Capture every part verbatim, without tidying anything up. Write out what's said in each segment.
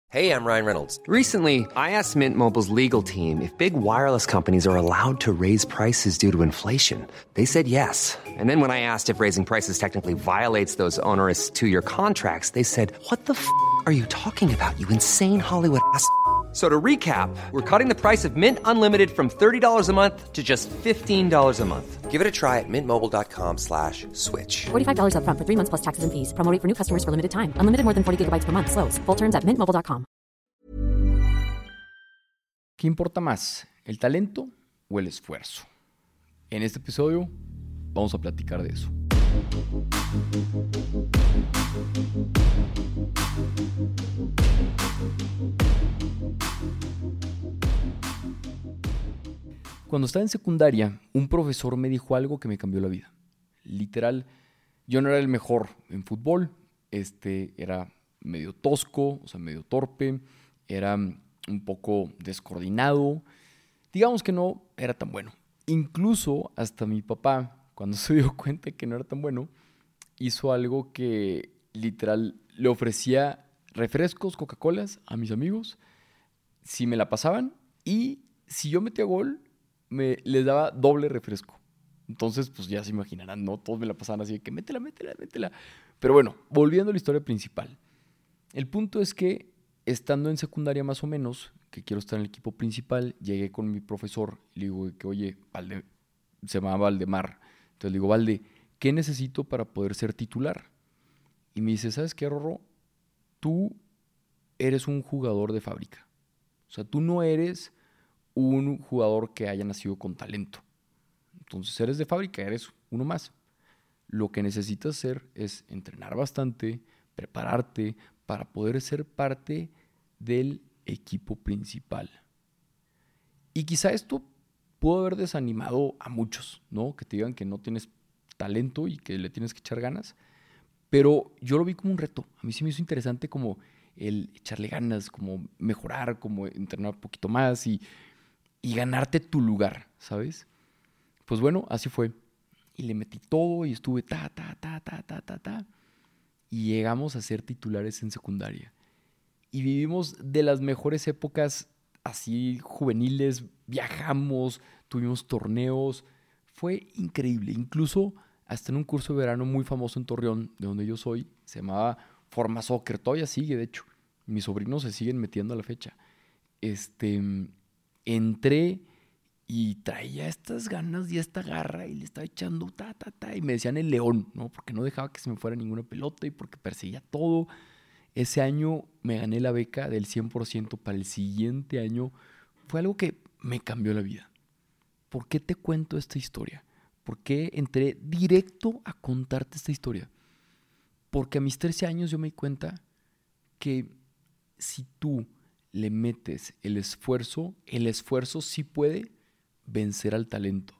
Hey, I'm Ryan Reynolds. Recently, I asked Mint Mobile's legal team if big wireless companies are allowed to raise prices due to inflation. They said yes. And then when I asked if raising prices technically violates those onerous two-year contracts, they said, "What the f*** are you talking about, you insane Hollywood ass?" So to recap, we're cutting the price of Mint Unlimited from thirty dollars a month to just fifteen dollars a month. Give it a try at mintmobile.com slash switch. forty-five dollars up front for three months plus taxes and fees. Promo rate for new customers for limited time. Unlimited more than forty gigabytes per month. Slows full terms at mint mobile dot com. ¿Qué importa más, el talento o el esfuerzo? En este episodio vamos a platicar de eso. Cuando estaba en secundaria, un profesor me dijo algo que me cambió la vida. Literal, yo no era el mejor en fútbol, este era medio tosco, o sea, medio torpe, era un poco descoordinado. Digamos que no era tan bueno. Incluso hasta mi papá, cuando se dio cuenta que no era tan bueno, hizo algo que literal le ofrecía refrescos, Coca-Colas a mis amigos si me la pasaban, y si yo metía gol, me les daba doble refresco. Entonces, pues ya se imaginarán, ¿no? Todos me la pasaban así de que métela, métela, métela. Pero bueno, volviendo a la historia principal. El punto es que, estando en secundaria más o menos, que quiero estar en el equipo principal, llegué con mi profesor y le digo que, oye, Valde, se llamaba Valdemar. Entonces le digo, Valde, ¿qué necesito para poder ser titular? Y me dice, ¿sabes qué, Rorro? Tú eres un jugador de fábrica. O sea, tú no eres un jugador que haya nacido con talento. Entonces eres de fábrica, eres uno más. Lo que necesitas hacer es entrenar bastante, prepararte para poder ser parte del equipo principal. Y quizá esto pudo haber desanimado a muchos, ¿no? Que te digan que no tienes talento y que le tienes que echar ganas. Pero yo lo vi como un reto. A mí sí me hizo interesante como el echarle ganas, como mejorar, como entrenar un poquito más y, y ganarte tu lugar, ¿sabes? Pues bueno, así fue. Y le metí todo y estuve ta, ta, ta, ta, ta, ta, ta. Y llegamos a ser titulares en secundaria. Y vivimos de las mejores épocas así juveniles. Viajamos, tuvimos torneos. Fue increíble. Incluso hasta en un curso de verano muy famoso en Torreón, de donde yo soy, se llamaba Forma Soccer. Todavía sigue, de hecho. Mis sobrinos se siguen metiendo a la fecha. Este, entré y traía estas ganas y esta garra y le estaba echando ta, ta, ta. Y me decían el león, ¿no? Porque no dejaba que se me fuera ninguna pelota y porque perseguía todo. Ese año me gané la beca del cien por ciento para el siguiente año. Fue algo que me cambió la vida. ¿Por qué te cuento esta historia? ¿Por qué entré directo a contarte esta historia? Porque a mis trece años yo me di cuenta que si tú le metes el esfuerzo, el esfuerzo sí puede vencer al talento.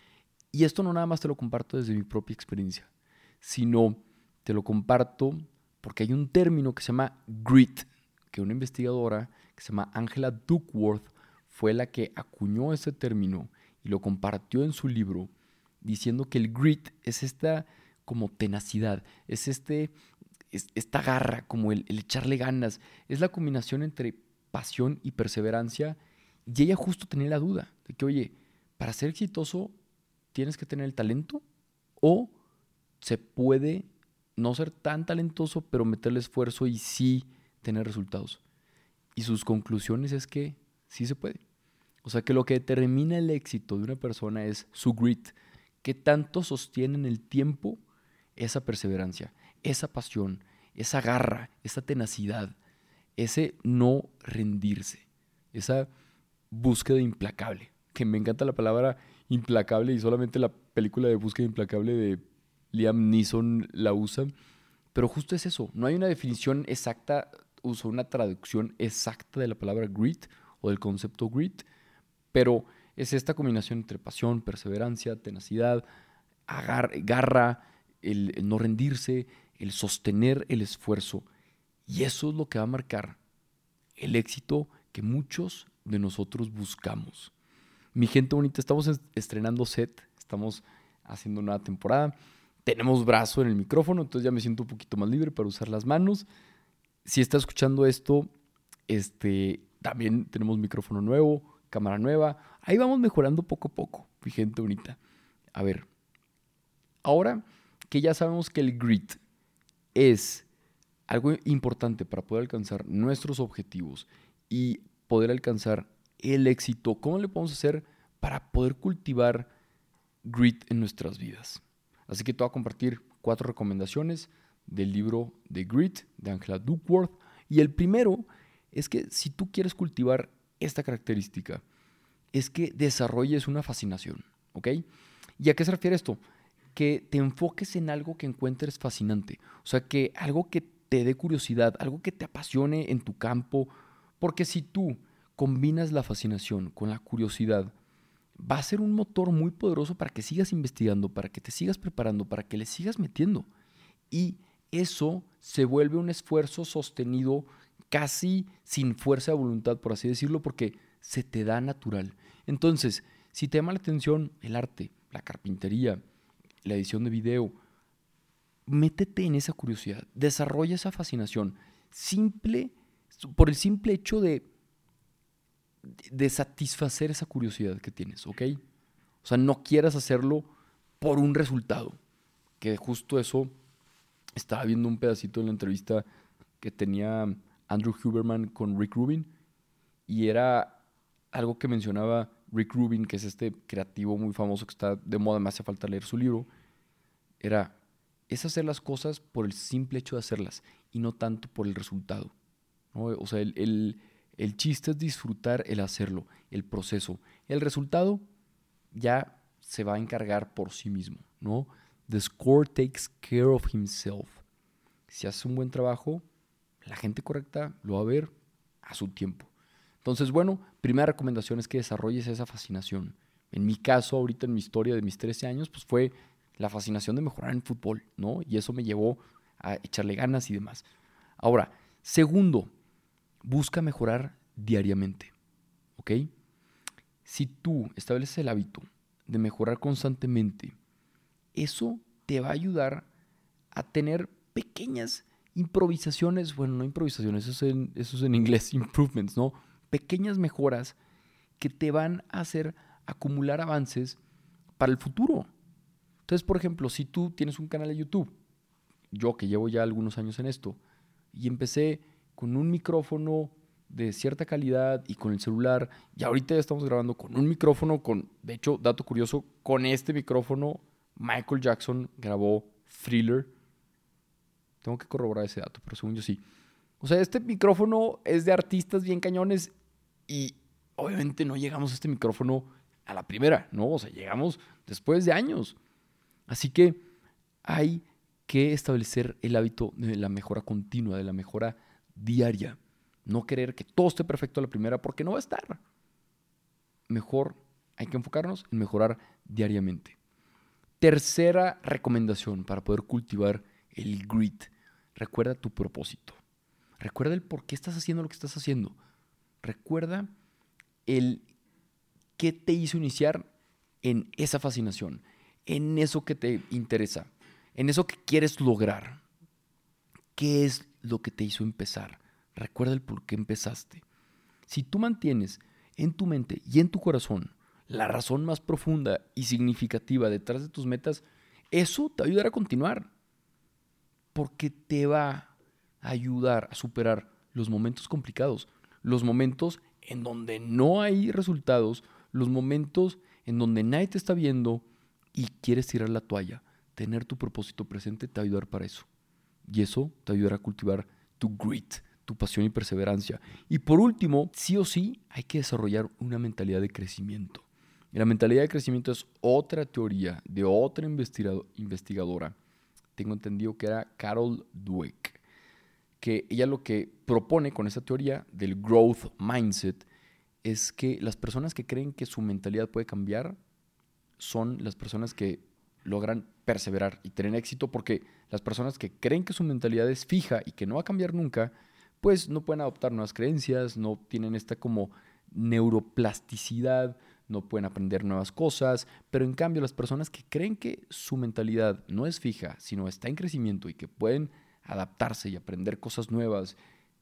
Y esto no nada más te lo comparto desde mi propia experiencia, sino te lo comparto porque hay un término que se llama grit, que una investigadora que se llama Angela Duckworth fue la que acuñó ese término y lo compartió en su libro, diciendo que el grit es esta como tenacidad, es, este, es esta garra, como el, el echarle ganas, es la combinación entre pasión y perseverancia. Y ella justo tenía la duda de que, oye, para ser exitoso tienes que tener el talento o se puede no ser tan talentoso pero meterle esfuerzo y sí tener resultados. Y sus conclusiones es que sí se puede. O sea, que lo que determina el éxito de una persona es su grit, qué tanto sostiene en el tiempo esa perseverancia, esa pasión, esa garra, esa tenacidad, ese no rendirse, esa búsqueda implacable, que me encanta la palabra implacable y solamente la película de Búsqueda Implacable de Liam Neeson la usa, pero justo es eso, no hay una definición exacta, uso una traducción exacta de la palabra grit o del concepto grit, pero es esta combinación entre pasión, perseverancia, tenacidad, agar, garra, el, el no rendirse, el sostener el esfuerzo. Y eso es lo que va a marcar el éxito que muchos de nosotros buscamos. Mi gente bonita, estamos estrenando set, estamos haciendo una nueva temporada, tenemos brazo en el micrófono, entonces ya me siento un poquito más libre para usar las manos. Si estás escuchando esto Este, también tenemos micrófono nuevo, cámara nueva. Ahí vamos mejorando poco a poco, mi gente bonita. A ver, ahora que ya sabemos que el grit es algo importante para poder alcanzar nuestros objetivos y poder alcanzar el éxito, ¿cómo le podemos hacer para poder cultivar grit en nuestras vidas? Así que te voy a compartir cuatro recomendaciones del libro de Grit de Angela Duckworth. Y el primero es que si tú quieres cultivar esta característica, es que desarrolles una fascinación, ¿ok? ¿Y a qué se refiere esto? Que te enfoques en algo que encuentres fascinante. O sea, que algo que te dé curiosidad, algo que te apasione en tu campo. Porque si tú combinas la fascinación con la curiosidad, va a ser un motor muy poderoso para que sigas investigando, para que te sigas preparando, para que le sigas metiendo. Y eso se vuelve un esfuerzo sostenido casi sin fuerza de voluntad, por así decirlo, porque se te da natural. Entonces, si te llama la atención el arte, la carpintería, la edición de video, métete en esa curiosidad, desarrolla esa fascinación, simple, por el simple hecho de, de satisfacer esa curiosidad que tienes, ¿ok? O sea, no quieras hacerlo por un resultado, que justo eso, estaba viendo un pedacito en la entrevista que tenía Andrew Huberman con Rick Rubin, y era algo que mencionaba Rick Rubin, que es este creativo muy famoso que está de moda, me hace falta leer su libro, era, es hacer las cosas por el simple hecho de hacerlas y no tanto por el resultado, ¿no? O sea, el, el, el chiste es disfrutar el hacerlo, el proceso. El resultado ya se va a encargar por sí mismo, ¿no? The score takes care of himself. Si haces un buen trabajo, la gente correcta lo va a ver a su tiempo. Entonces, bueno, primera recomendación es que desarrolles esa fascinación. En mi caso, ahorita en mi historia de mis trece años, pues fue la fascinación de mejorar en fútbol, ¿no? Y eso me llevó a echarle ganas y demás. Ahora, segundo, busca mejorar diariamente, ¿ok? Si tú estableces el hábito de mejorar constantemente, eso te va a ayudar a tener pequeñas improvisaciones, bueno, no improvisaciones, eso es en, eso es en inglés, improvements, ¿no? Pequeñas mejoras que te van a hacer acumular avances para el futuro. Entonces, por ejemplo, si tú tienes un canal de YouTube, yo que llevo ya algunos años en esto, y empecé con un micrófono de cierta calidad y con el celular, y ahorita ya estamos grabando con un micrófono, con, de hecho, dato curioso, con este micrófono Michael Jackson grabó Thriller. Tengo que corroborar ese dato, pero según yo sí. O sea, este micrófono es de artistas bien cañones y obviamente no llegamos a este micrófono a la primera, ¿no? O sea, llegamos después de años. Así que hay que establecer el hábito de la mejora continua, de la mejora diaria. No querer que todo esté perfecto a la primera porque no va a estar. Mejor hay que enfocarnos en mejorar diariamente. Tercera recomendación para poder cultivar el grit. Recuerda tu propósito. Recuerda el por qué estás haciendo lo que estás haciendo. Recuerda el qué te hizo iniciar en esa fascinación, en eso que te interesa, en eso que quieres lograr. ¿Qué es lo que te hizo empezar? Recuerda el por qué empezaste. Si tú mantienes en tu mente y en tu corazón la razón más profunda y significativa detrás de tus metas, eso te va a ayudar a continuar. Porque te va a ayudar a superar los momentos complicados, los momentos en donde no hay resultados, los momentos en donde nadie te está viendo y quieres tirar la toalla. Tener tu propósito presente te va a ayudar para eso. Y eso te ayudará a cultivar tu grit, tu pasión y perseverancia. Y por último, sí o sí, hay que desarrollar una mentalidad de crecimiento. Y la mentalidad de crecimiento es otra teoría de otra investigadora. Tengo entendido que era Carol Dweck, que ella lo que propone con esa teoría del growth mindset es que las personas que creen que su mentalidad puede cambiar son las personas que logran perseverar y tener éxito, porque las personas que creen que su mentalidad es fija y que no va a cambiar nunca, pues no pueden adoptar nuevas creencias, no tienen esta como neuroplasticidad, no pueden aprender nuevas cosas, pero en cambio las personas que creen que su mentalidad no es fija, sino está en crecimiento y que pueden adaptarse y aprender cosas nuevas,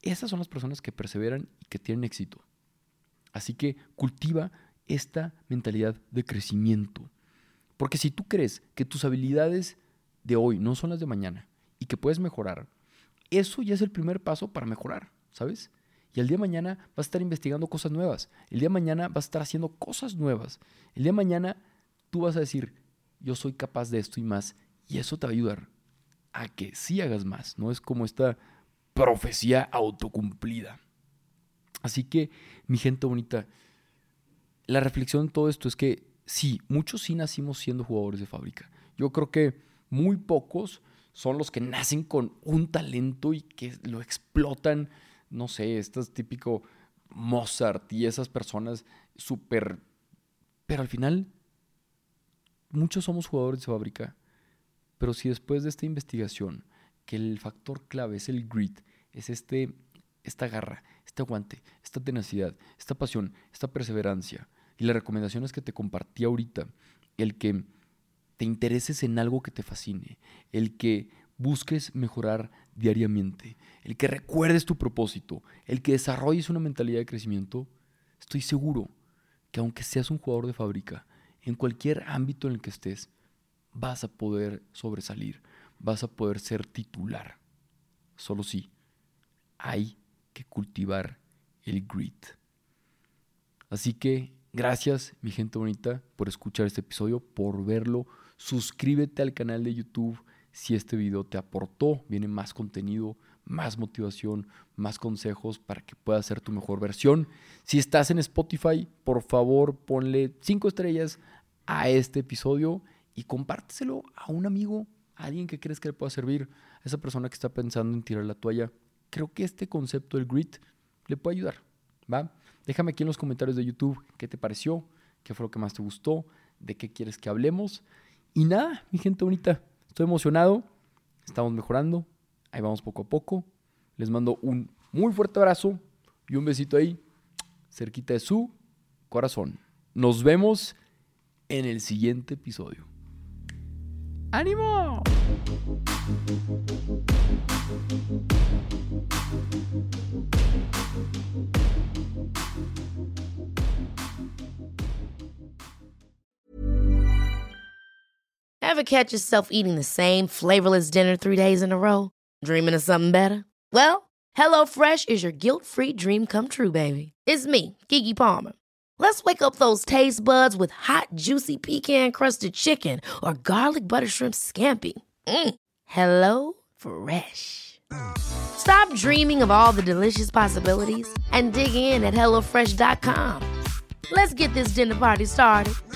Esas son las personas que perseveran y que tienen éxito. Así que cultiva esta mentalidad de crecimiento. Porque si tú crees que tus habilidades de hoy no son las de mañana y que puedes mejorar, eso ya es el primer paso para mejorar, ¿sabes? Y el día de mañana vas a estar investigando cosas nuevas. El día de mañana vas a estar haciendo cosas nuevas. El día de mañana tú vas a decir, yo soy capaz de esto y más. Y eso te va a ayudar a que sí hagas más. No es como esta profecía autocumplida. Así que, mi gente bonita, la reflexión de todo esto es que sí, muchos sí nacimos siendo jugadores de fábrica. Yo creo que muy pocos son los que nacen con un talento y que lo explotan. No sé, este es típico Mozart y esas personas súper... Pero al final, muchos somos jugadores de fábrica. Pero si después de esta investigación, que el factor clave es el grit, es este, esta garra, este aguante, esta tenacidad, esta pasión, esta perseverancia, y las recomendaciones que te compartí ahorita, el que te intereses en algo que te fascine, el que busques mejorar diariamente, el que recuerdes tu propósito, el que desarrolles una mentalidad de crecimiento, estoy seguro que aunque seas un jugador de fábrica, en cualquier ámbito en el que estés, vas a poder sobresalir, vas a poder ser titular. Solo sí, hay que cultivar el grit. Así que gracias, mi gente bonita, por escuchar este episodio, por verlo. Suscríbete al canal de YouTube si este video te aportó. Viene más contenido, más motivación, más consejos para que puedas ser tu mejor versión. Si estás en Spotify, por favor, ponle cinco estrellas a este episodio y compárteselo a un amigo, a alguien que crees que le pueda servir, a esa persona que está pensando en tirar la toalla. Creo que este concepto del grit le puede ayudar, ¿va? Déjame aquí en los comentarios de YouTube qué te pareció, qué fue lo que más te gustó, de qué quieres que hablemos. Y nada, mi gente bonita, estoy emocionado, estamos mejorando, ahí vamos poco a poco. Les mando un muy fuerte abrazo y un besito ahí, cerquita de su corazón. Nos vemos en el siguiente episodio. ¡Ánimo! Ever catch yourself eating the same flavorless dinner three days in a row? Dreaming of something better? Well, HelloFresh is your guilt-free dream come true, baby. It's me, Keke Palmer. Let's wake up those taste buds with hot, juicy pecan-crusted chicken or garlic butter shrimp scampi. Mm. Hello Fresh. Stop dreaming of all the delicious possibilities and dig in at hello fresh dot com. Let's get this dinner party started.